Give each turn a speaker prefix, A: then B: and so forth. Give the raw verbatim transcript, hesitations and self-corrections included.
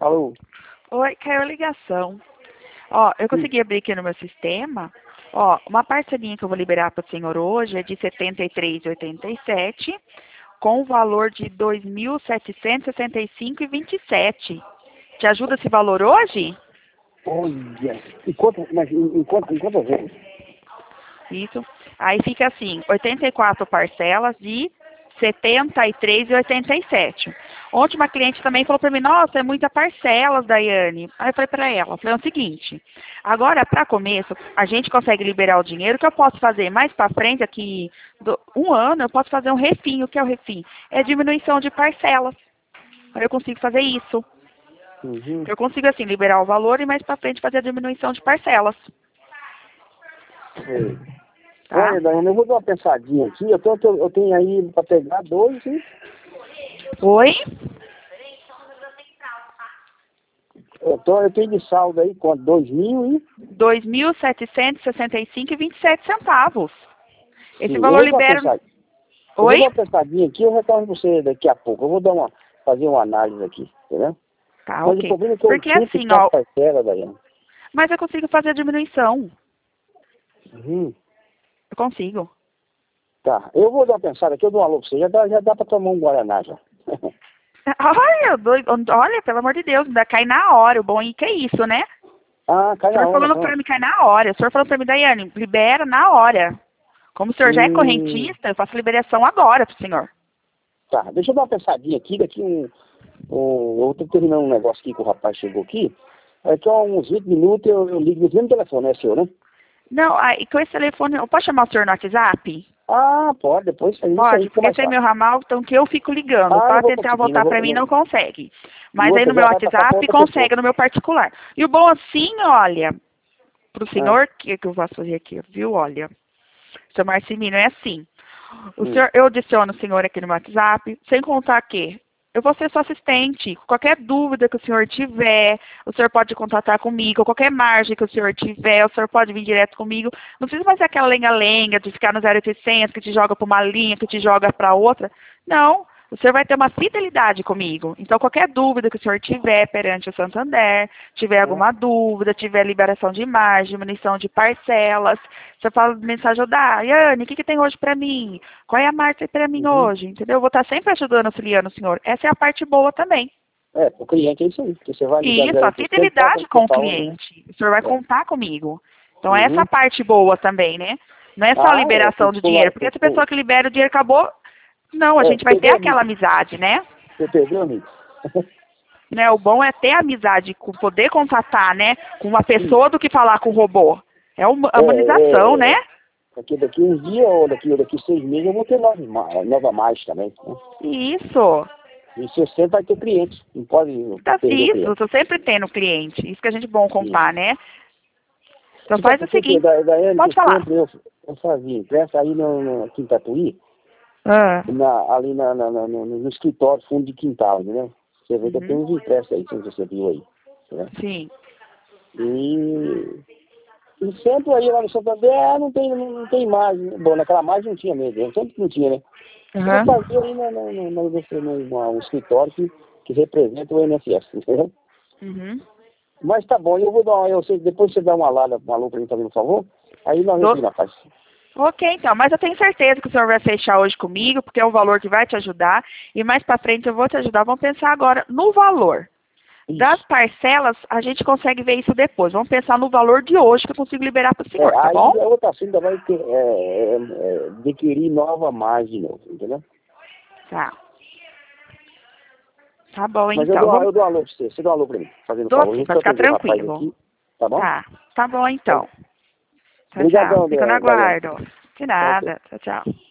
A: Alô?
B: Oi, caiu a ligação. Ó, eu consegui abrir aqui no meu sistema. Ó, uma parcelinha que eu vou liberar para o senhor hoje é de setenta e três reais e oitenta e sete centavos, com o valor de dois mil setecentos e sessenta e cinco reais e vinte e sete centavos. Te ajuda esse valor hoje?
A: Olha, enquanto, mas enquanto, enquanto vezes?
B: Isso. Aí fica assim, oitenta e quatro parcelas de setenta e três reais e oitenta e sete centavos. Ontem uma cliente também falou para mim, nossa, é muita parcelas, Daiane. Aí eu falei para ela, falei o seguinte, agora para começo, a gente consegue liberar o dinheiro, que eu posso fazer mais para frente, daqui do, um ano, eu posso fazer um refim. O que é o refim? É diminuição de parcelas. Aí eu consigo fazer isso.
A: Uhum.
B: Eu consigo assim, liberar o valor e mais para frente fazer a diminuição de parcelas.
A: Sei.
B: Tá?
A: Olha, Daiane, eu vou dar uma pensadinha aqui. Eu, tô, eu tenho aí para pegar dois e...
B: Oi?
A: Eu, tô, eu tenho de saldo aí quanto? Dois mil e...
B: dois mil setecentos e sessenta e cinco reais e vinte e sete centavos. Esse
A: Sim, eu
B: valor
A: vou dar uma
B: libera...
A: pensadinha. Eu
B: Oi?
A: vou dar uma pensadinha aqui, eu retorno para você daqui a pouco. Eu vou dar uma, fazer uma análise aqui, entendeu?
B: Tá,
A: Mas o
B: ok.
A: problema é que eu
B: Porque
A: tinha que
B: assim,
A: estar
B: ó,
A: parcela, Daiane.
B: mas eu consigo fazer a diminuição.
A: Uhum.
B: Eu consigo.
A: Tá, eu vou dar uma pensada aqui, eu dou uma alô pra você. Já dá, já dá para tomar um Guaraná já.
B: Olha, doido, olha, pelo amor de Deus, ainda cai na hora. O bom é que é isso, né?
A: Ah, cai
B: O
A: na
B: senhor
A: hora,
B: falando
A: então.
B: pra mim, cai na hora. O senhor falando pra mim, Daiane, libera na hora. Como o senhor já é
A: Hum,
B: correntista, eu faço liberação agora pro senhor.
A: tá, deixa eu dar uma pensadinha aqui, daqui um... um eu tô terminando um negócio aqui que o rapaz chegou aqui. Daqui a uns vinte minutos eu, eu ligo no mesmo telefone, é seu, né?
B: Não, aí, com esse telefone, eu posso chamar o senhor no WhatsApp?
A: Ah, pode, depois isso aí
B: Pode,
A: fica
B: porque
A: mais
B: esse é meu
A: fácil.
B: ramal, então que eu fico ligando.
A: Ah, não
B: Para
A: vou
B: tentar
A: conseguir, não
B: voltar
A: vou...
B: para mim, não
A: Não,
B: consegue.
A: e
B: Mas aí
A: outra
B: no meu
A: já vai passar para
B: WhatsApp
A: outra pessoa.
B: consegue, no meu particular. E o bom assim, olha, para o
A: Ah,
B: senhor, que, que eu posso fazer aqui, viu? Olha, seu Marcelino, é assim. O
A: hum,
B: senhor, eu adiciono o senhor aqui no WhatsApp, sem contar que eu vou ser sua assistente. Qualquer dúvida que o senhor tiver, o senhor pode contatar comigo. Qualquer margem que o senhor tiver, o senhor pode vir direto comigo. Não precisa fazer aquela lenga-lenga de ficar no zero oitocentos, que te joga para uma linha, que te joga para outra. Não. O senhor vai ter uma fidelidade comigo. Então, qualquer dúvida que o senhor tiver perante o Santander, tiver
A: ah,
B: alguma dúvida, tiver liberação de imagem, diminuição de parcelas, você fala mensagem, dá, Yane, o que, que tem hoje para mim? Qual é a marca para mim
A: uhum.
B: hoje? Entendeu? Eu vou estar sempre ajudando, auxiliando o senhor. Essa é a parte boa também.
A: É, o cliente é isso aí, porque você vai ligar
B: E isso,
A: zero
B: a
A: oitocentos, toca
B: fidelidade
A: no seu
B: com o
A: falando, né?
B: cliente. O senhor vai
A: É.
B: contar comigo. Então, essa é a
A: Uhum.
B: parte boa também, né? Não é só a
A: Ah, é,
B: liberação
A: por,
B: do
A: por,
B: dinheiro,
A: lá-
B: porque
A: por,
B: essa
A: por,
B: pessoa que libera o dinheiro acabou. Não, a
A: é,
B: gente vai ter
A: perdeu,
B: aquela
A: amigo.
B: amizade, né?
A: Você perdeu, amigo?
B: Né, o bom é ter amizade, com poder contatar, né, com uma
A: Sim.
B: pessoa do que falar com o robô. É uma
A: É,
B: humanização,
A: é,
B: né?
A: é. Daqui, daqui uns dias ou daqui, ou daqui seis meses eu vou ter nova, ma- nova mais também. Né?
B: Isso.
A: E você sempre vai ter cliente. Não pode
B: Tá-
A: perder
B: Isso,
A: cliente.
B: eu tô sempre tendo cliente. Isso que a gente é bom
A: Sim.
B: contar, né? Então
A: Você sabe
B: faz o
A: por que, que
B: seguinte,
A: da, Daiane, que
B: pode falar.
A: sempre eu, eu fazia impressa aí no, no, aqui em Tatuí,
B: Ah.
A: na, ali na, na, na- no, no escritório, fundo de quintal, entendeu? Você vê que eu
B: Uhum.
A: tenho uns impressos aí, que você viu aí. Né?
B: Sim.
A: E, e sempre aí lá no Santander, ah, não tem, não, não tem imagem. Bom, naquela imagem não tinha mesmo, sempre não tinha, né? Eu
B: Aham.
A: fazia aí no, no, no, no, no, no, no escritório que, que representa o I N S S, entendeu?
B: Uhum.
A: Mas tá bom, eu vou dar uma, eu sei, depois você dá uma lada, uma alô pra mim, fazendo um favor, aí nós
B: Tô-
A: entramos na paz.
B: Ok, então, mas eu tenho certeza que o senhor vai fechar hoje comigo, porque é um valor que vai te ajudar, e mais pra frente eu vou te ajudar. Vamos pensar agora no valor. Das
A: Isso.
B: parcelas, a gente consegue ver isso depois. Vamos pensar no valor de hoje que eu consigo liberar para o
A: É,
B: senhor, tá bom?
A: aí a outra ainda vai ter, é, é, é, adquirir nova margem de novo, entendeu?
B: Tá. Tá bom,
A: Mas eu
B: então.
A: dou,
B: Vamos...
A: eu dou um alô pra você, você dá um alô pra mim, fazendo um
B: Dou
A: favor. Eu
B: sim,
A: vou
B: para ficar
A: atender o rapaz
B: tranquilo.
A: aqui, tá bom?
B: Tá. Tá bom,
A: Então,
B: então. Tchau, tchau.
A: obrigadão,
B: Fica no
A: Daiane.
B: aguardo. De
A: Tá ok.
B: nada. Tchau, tchau.